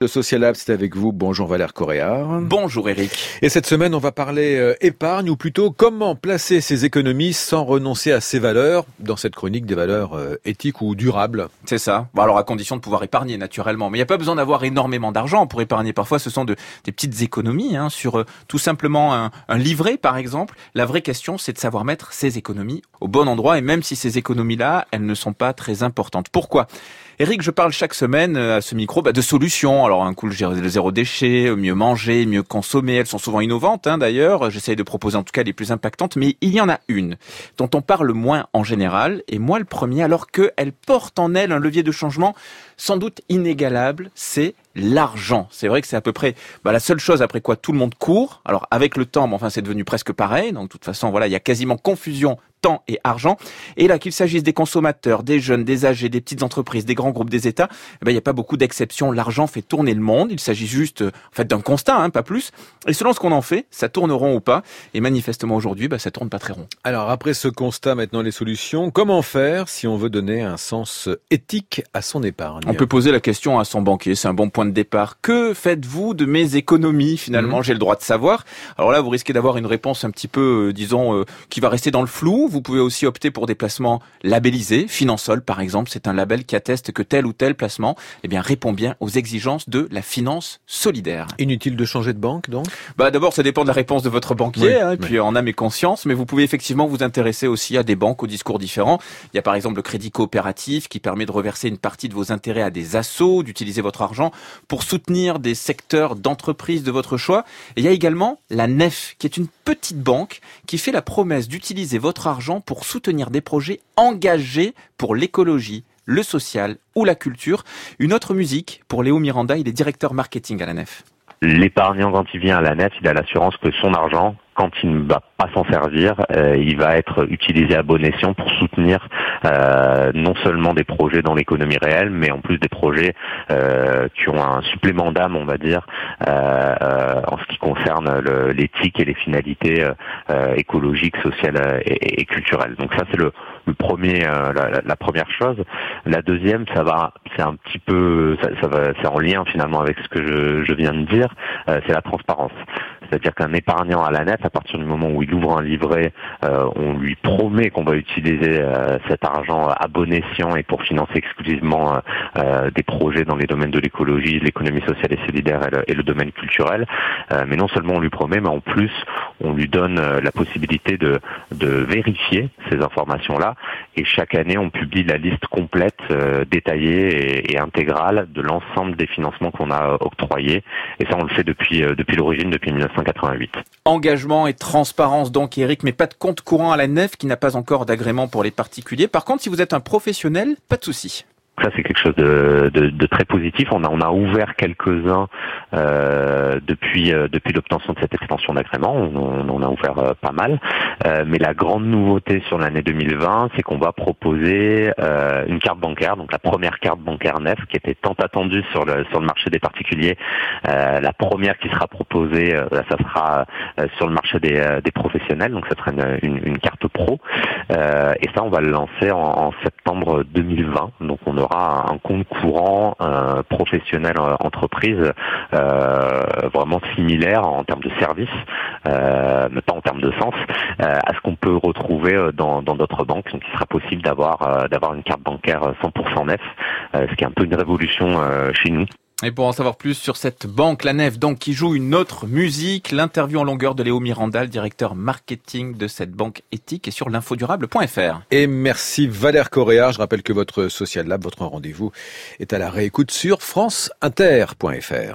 Le Social Lab, c'est avec vous. Bonjour Valère Coréard. Bonjour Eric. Et cette semaine, on va parler épargne, ou plutôt comment placer ses économies sans renoncer à ses valeurs, dans cette chronique des valeurs éthiques ou durables. C'est ça. Bon, alors à condition de pouvoir épargner naturellement. Mais il n'y a pas besoin d'avoir énormément d'argent pour épargner. Parfois, ce sont des petites économies sur tout simplement un livret, par exemple. La vraie question, c'est de savoir mettre ses économies au bon endroit. Et même si ces économies-là, elles ne sont pas très importantes. Pourquoi ? Eric, je parle chaque semaine à ce micro de solutions. Alors un coup, le zéro déchet, mieux manger, mieux consommer. Elles sont souvent innovantes d'ailleurs. J'essaye de proposer en tout cas les plus impactantes. Mais il y en a une dont on parle moins en général, et moi le premier, alors qu'elle porte en elle un levier de changement sans doute inégalable, c'est l'argent. C'est vrai que c'est à peu près la seule chose après quoi tout le monde court. Alors avec le temps, c'est devenu presque pareil. Donc de toute façon, il y a quasiment confusion temps et argent. Et là, qu'il s'agisse des consommateurs, des jeunes, des âgés, des petites entreprises, des grands groupes, des États, il n'y a pas beaucoup d'exceptions. L'argent fait tourner le monde. Il s'agit juste d'un constat, pas plus. Et selon ce qu'on en fait, ça tourne rond ou pas. Et manifestement aujourd'hui, ça tourne pas très rond. Alors après ce constat, maintenant les solutions. Comment faire si on veut donner un sens éthique à son épargne ? On peut poser la question à son banquier. C'est un bon point de départ. Que faites-vous de mes économies finalement ? J'ai le droit de savoir. Alors là, vous risquez d'avoir une réponse un petit peu, qui va rester dans le flou. Vous pouvez aussi opter pour des placements labellisés. Finansol, par exemple, c'est un label qui atteste que tel ou tel placement répond bien aux exigences de la finance solidaire. Inutile de changer de banque, donc ? D'abord, ça dépend de la réponse de votre banquier, et puis en âme et conscience, mais vous pouvez effectivement vous intéresser aussi à des banques aux discours différents. Il y a par exemple le crédit coopératif qui permet de reverser une partie de vos intérêts à des assos, d'utiliser votre argent pour soutenir des secteurs d'entreprise de votre choix. Et il y a également la NEF, qui est une petite banque qui fait la promesse d'utiliser votre argent pour soutenir des projets engagés pour l'écologie, le social ou la culture. Une autre musique pour Léo Miranda, il est directeur marketing à la NEF. L'épargnant, quand il vient à la NEF, il a l'assurance que son argent, quand il ne va pas s'en servir, il va être utilisé à bon escient pour soutenir non seulement des projets dans l'économie réelle, mais en plus des projets qui ont un supplément d'âme, on va dire, en ce qui concerne l'éthique et les finalités écologiques, sociales et culturelles. Donc ça, c'est le premier, la première chose. La deuxième, c'est un petit peu, c'est en lien finalement avec ce que je viens de dire, c'est la transparence. C'est-à-dire qu'un épargnant à la NEF, à partir du moment où il ouvre un livret, on lui promet qu'on va utiliser cet argent à bon escient et pour financer exclusivement des projets dans les domaines de l'écologie, de l'économie sociale et solidaire et le domaine culturel. Mais non seulement on lui promet, mais en plus on lui donne la possibilité de vérifier ces informations-là. Et chaque année, on publie la liste complète, détaillée et intégrale de l'ensemble des financements qu'on a octroyés. Et ça, on le fait depuis l'origine, depuis 1988. Engagement et transparence donc, Eric, mais pas de compte courant à la NEF qui n'a pas encore d'agrément pour les particuliers. Par contre, si vous êtes un professionnel, pas de souci. Ça, c'est quelque chose de très positif. On a ouvert quelques-uns depuis l'obtention de cette extension d'agrément. On a ouvert pas mal. Mais la grande nouveauté sur l'année 2020, c'est qu'on va proposer une carte bancaire, donc la première carte bancaire NEF qui était tant attendue sur le marché des particuliers. La première qui sera proposée, ça sera sur le marché des professionnels, donc ça sera une carte pro. Et ça, on va le lancer en septembre 2020. Donc on aura un compte courant professionnel entreprise vraiment similaire en termes de services, mais pas en termes de sens, à ce qu'on peut retrouver dans d'autres banques. Donc il sera possible d'avoir une carte bancaire 100% NEF, ce qui est un peu une révolution chez nous. Et pour en savoir plus sur cette banque, la NEF, donc, qui joue une autre musique, l'interview en longueur de Léo Miranda, le directeur marketing de cette banque éthique, est sur l'infodurable.fr. Et merci Valère Coréard. Je rappelle que votre Social Lab, votre rendez-vous, est à la réécoute sur franceinter.fr.